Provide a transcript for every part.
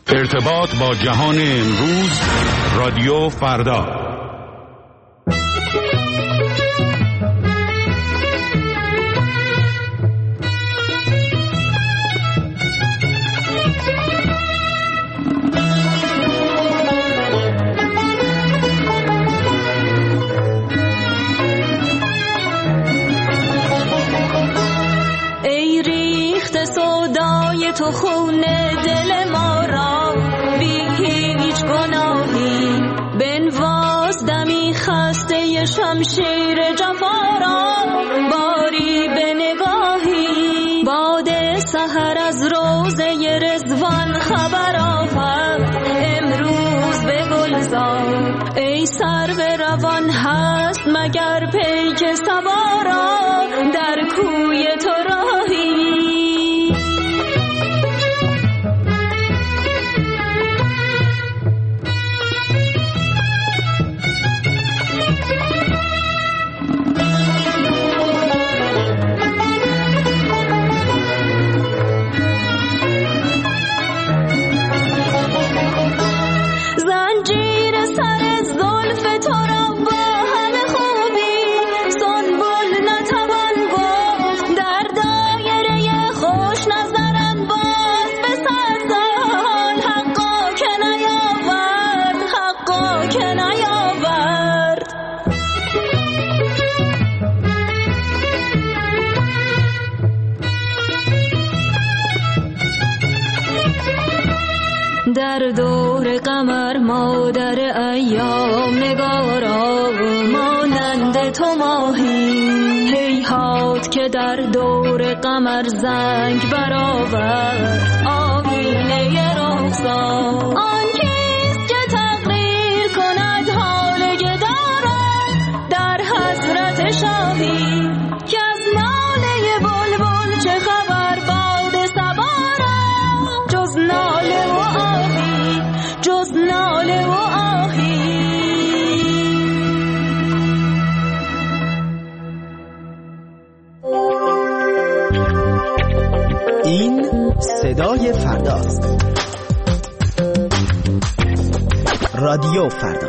ارتباط با جهان امروز، رادیو فردا. ای ریخت سودای تو خون دل ما را، بی هیچ گناهی بنواز دمی خسته شمشیر جفا را. باری به نگاهی باد سحر از روضه رضوان خبر آورد امروز به گلزار. ای سرو روان هست مگر پیک صبا را، در کوی تو راهی. زنجیر سر زلف تو را با همه خوبی سنبل نتوان گفت، در دایره خوش نظرم باز به سرزال. حقا که نیاورد، حقا که نیاورد. در دور قمر مادر ایام نگارا، مانند تو ماهی هیهات که در دور قمر زنگ برآورد آیینه رخسار. آن کیست که تقریر کند حال گداران در حضرت شاهی، که از ناله بلبل چه خبر باد صبا را، جز ناله و آهی، جز ناله و آهی. این صدای فرداست. رادیو فردا.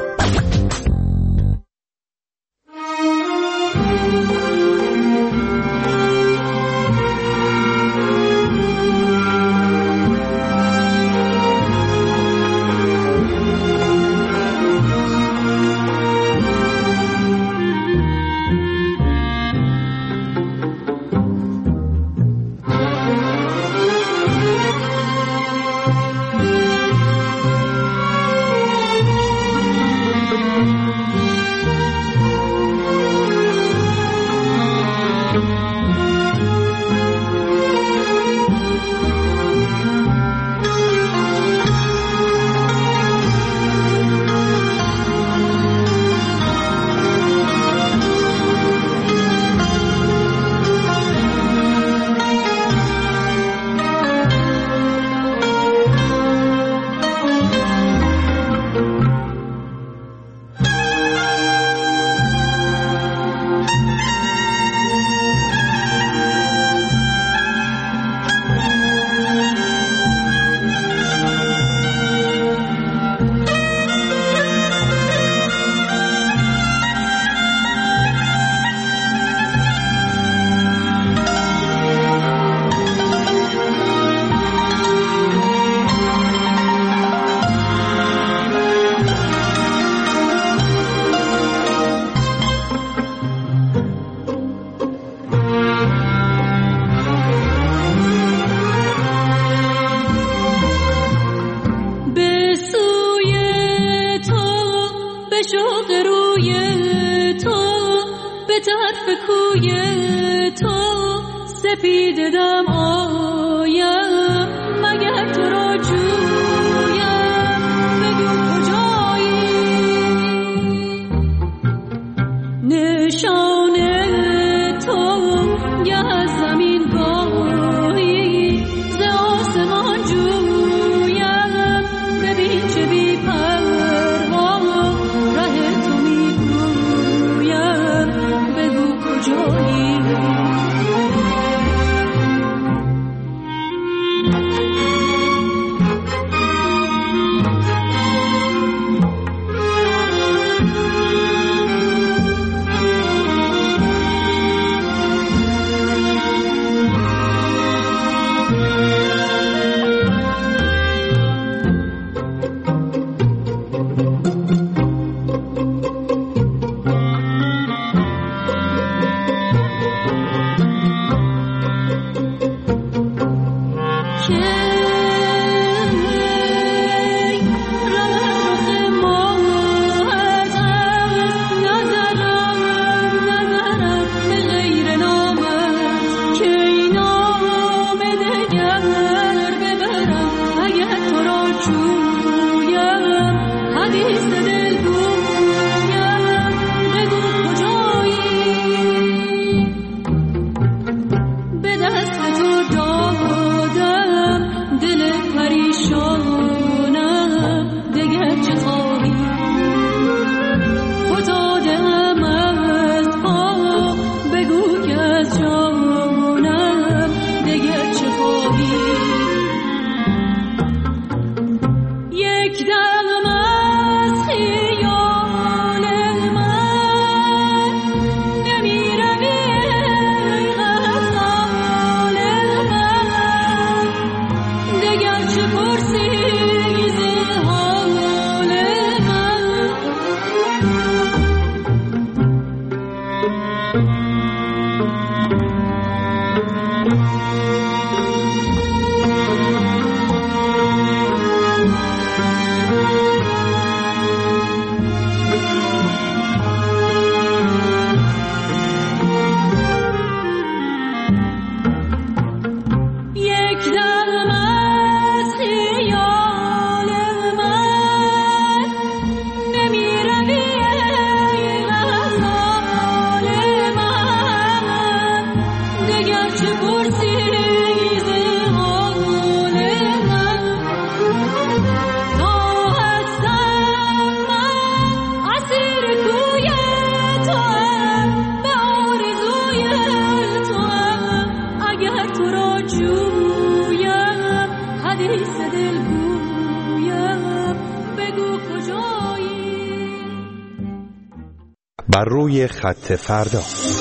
بر روی خط فردا.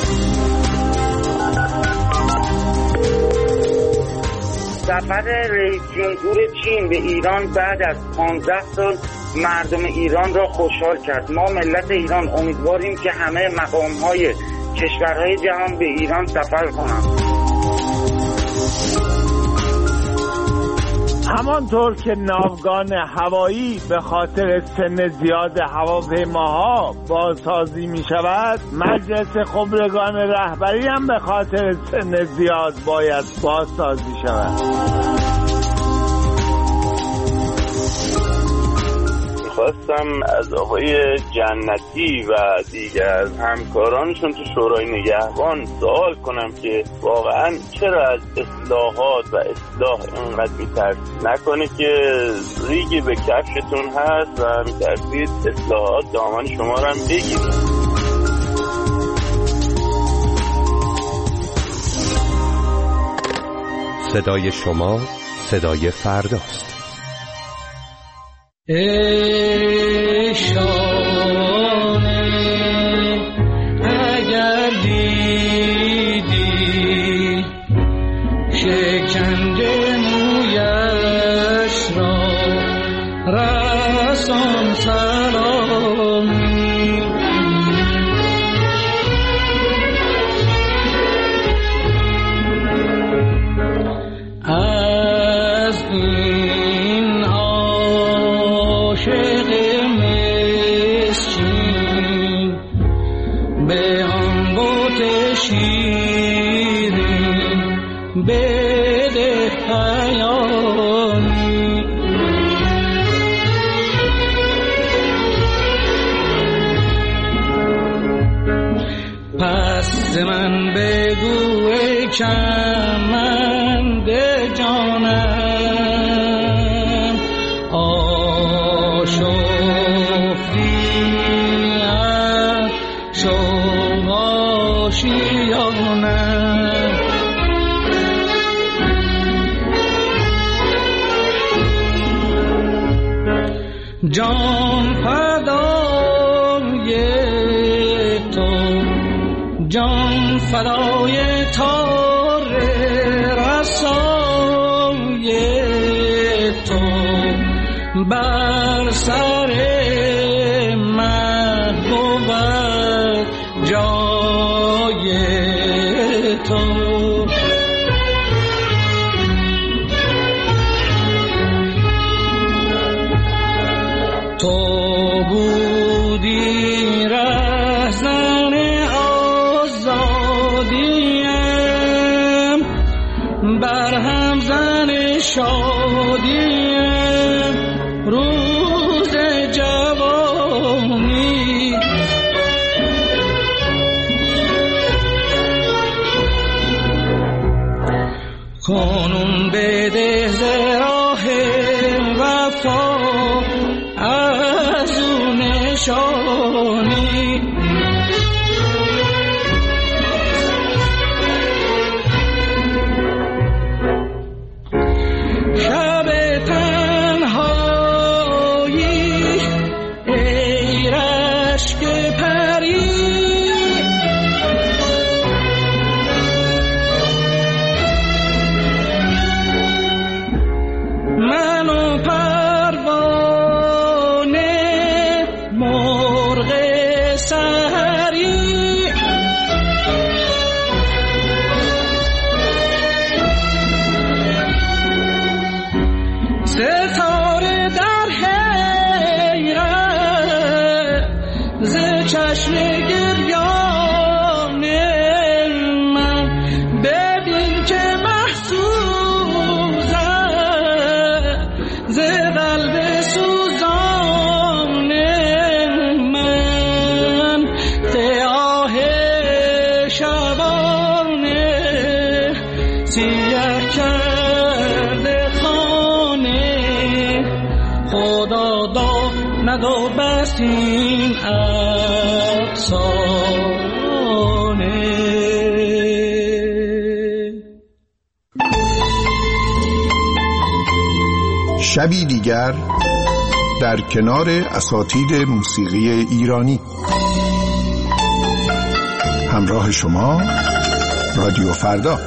سفر رئیس جمهور چین به ایران بعد از 15 سال مردم ایران را خوشحال کرد. ما ملت ایران امیدواریم که همه مقام‌های کشورهای جهان به ایران سفر کنند. همانطور که ناوگان هوایی به خاطر سن زیاد هواپیماها بازسازی می شود، مجلس خبرگان رهبری هم به خاطر سن زیاد باید بازسازی شود. خواستم از آقای جنتی و دیگر از همکارانشون تو شورای نگهبان سوال کنم که واقعا چرا از اصلاحات و اصلاح اینقدر میترسید؟ نکنه که ریگی به کفشتون هست و میترسید اصلاحات دامن شما رو هم بگیرید. صدای شما صدای فرداست. ای شانه اگر دیدی شکنده مویش را رسان سلامی از این عاشق مسکین به آن بت شیرین بده پیامی. پس من بگو ای کمند جانم آشفتیم شو آشیانم. جان فدای تو، جان فدای تار رسای تو، بر سر من بود جای تو. تو بودی رهزن آزادیم، بر همزن شادیم روز جوانی. کنون بده ز راه وفا از او نشانی. شب تنهایی ای رشک پری، من ستاره در حیرت ز چشم گریان من ببین که محسوزم ز قلب سوزان من آه شبانه سیه کرده خانه خدا دا ندو بس این افسانه. شبی دیگر در کنار اساتید موسیقی ایرانی. همراه شما رادیو فردا.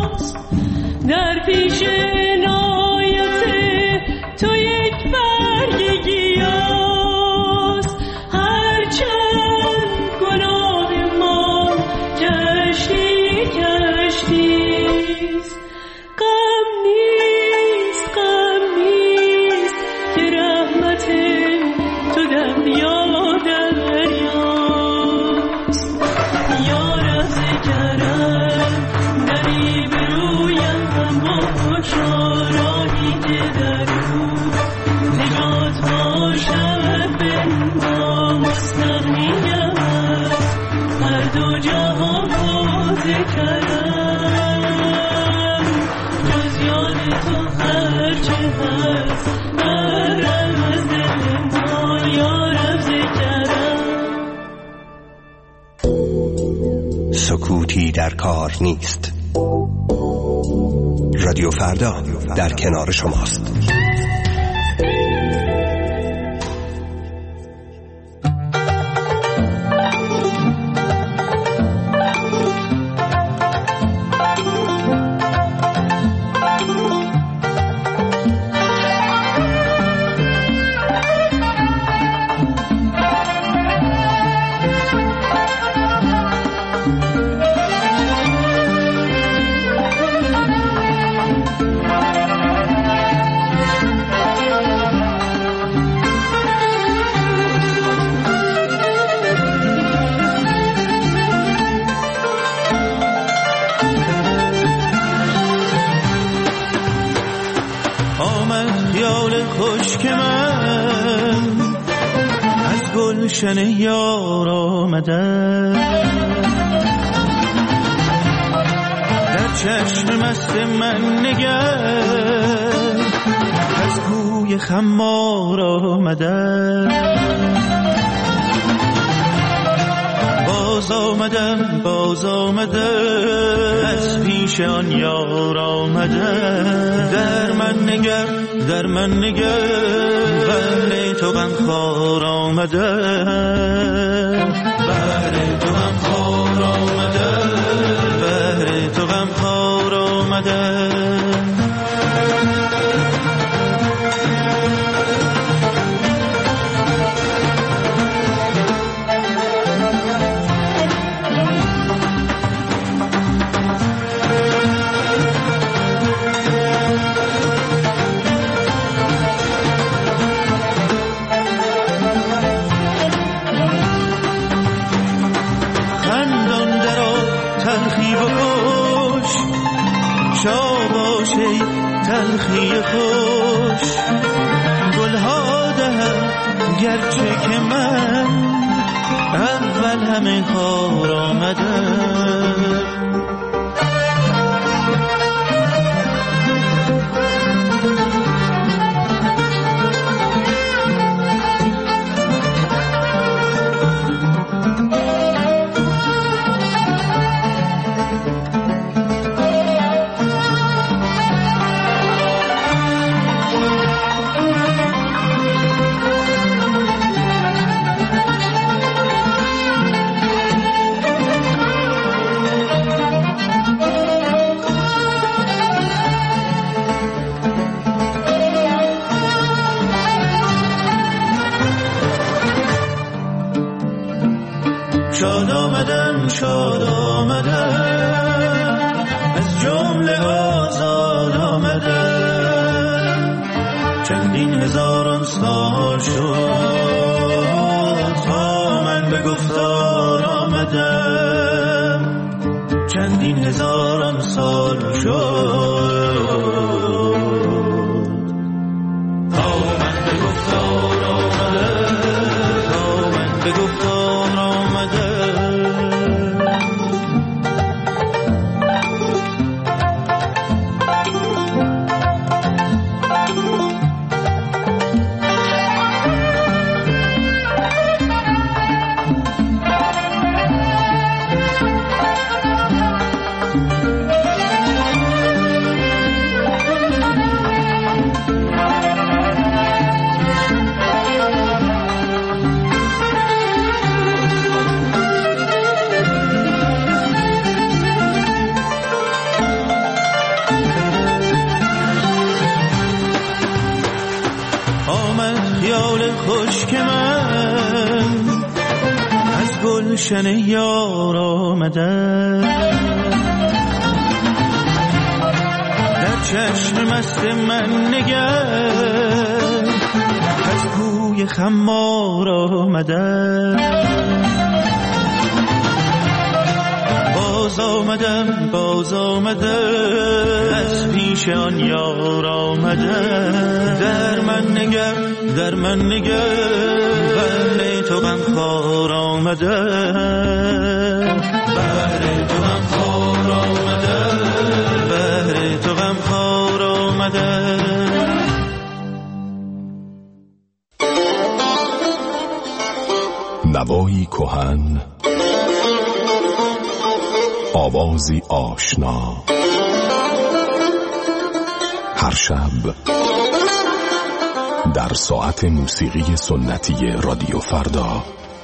در پیش نایت تو یک بر سکوتی در کار نیست. رادیو فردا در کنار شماست. گلشن یار آمده در چشم مست من نگر از کوی خمار آمده باز آمده از پیش آن یار آمده در من نگر بهر تو غمخوار آمده بهر تو غمخوار آمده بهر تو غمخوار آمده شاباشی تلخی خوش گلها دهم گرچه که من اول همه خار آمدم شاد آمدم از جمله آزاد آمدم چندین هزاران سال شد تا من به گفتار آمدم چندین هزاران سال شد تا من به گفتار آمدم تا من به گفتار آمدم خشک من از گلشن یار آمده در چشم مست من نگر از کوی خمار آمده باز آمده از پیش آن یار آمده در من نگر بهر تو غمخوار آمده بهر تو غمخوار آمده بهر تو غمخوار آمده نوایی کهن، آوازی آشنا، هر شب در ساعت موسیقی سنتی رادیو فردا.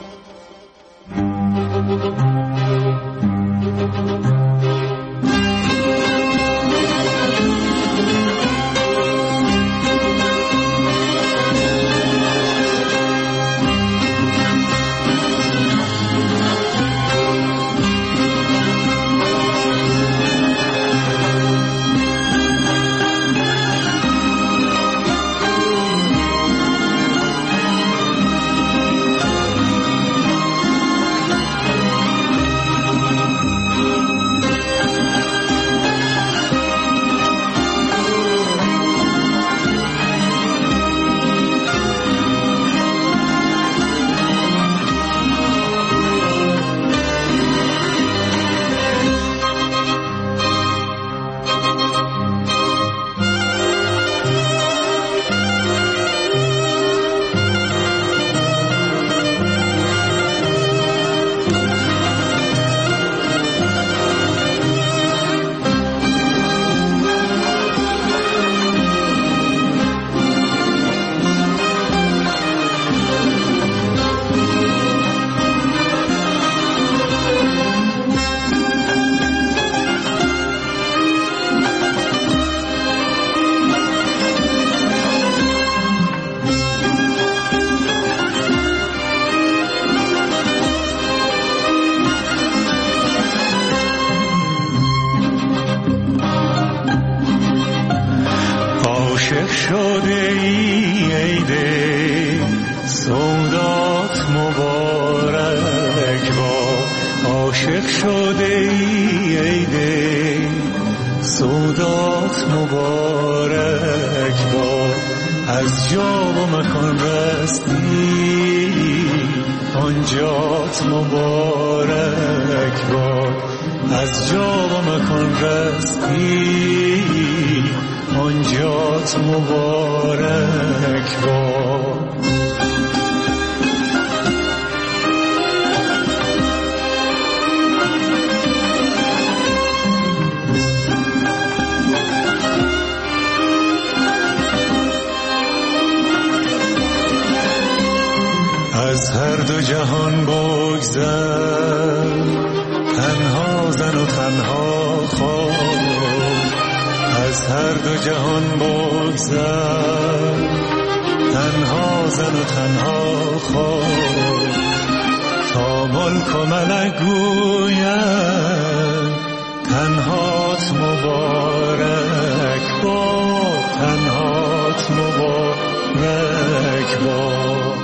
از هر دو جهان بگذر، تنها زن و تنها خواب. از هر دو جهان بگذر، تنها زن و تنها خواب. تا ملک و ملک گوید تنهات مبارک باد، تنهات مبارک باد.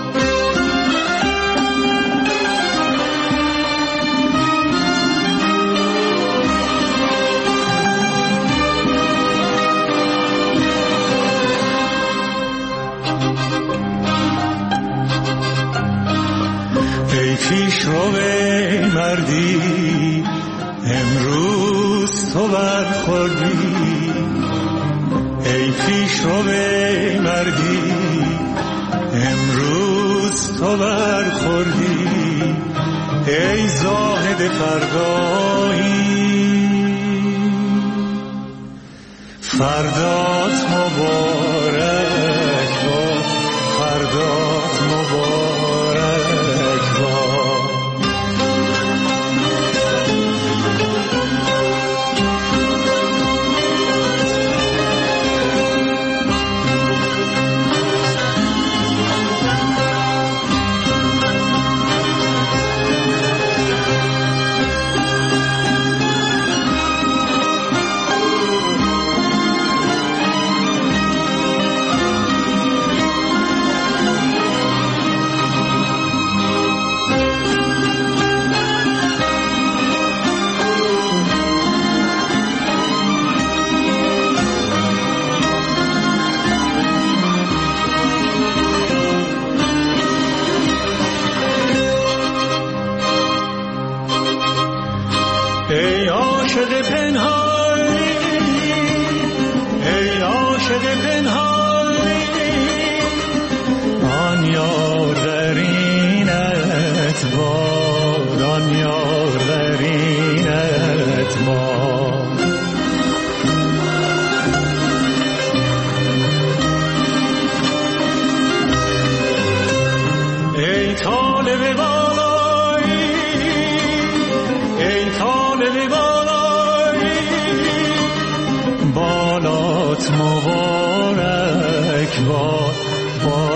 پیش رو مردی امروز تو برخوردی، ای پیش رو مردی امروز تو برخوردی. ای زاهد فردایی فردات مبارک باد، فردات مبارک باد.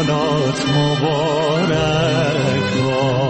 سالات مبارک باد.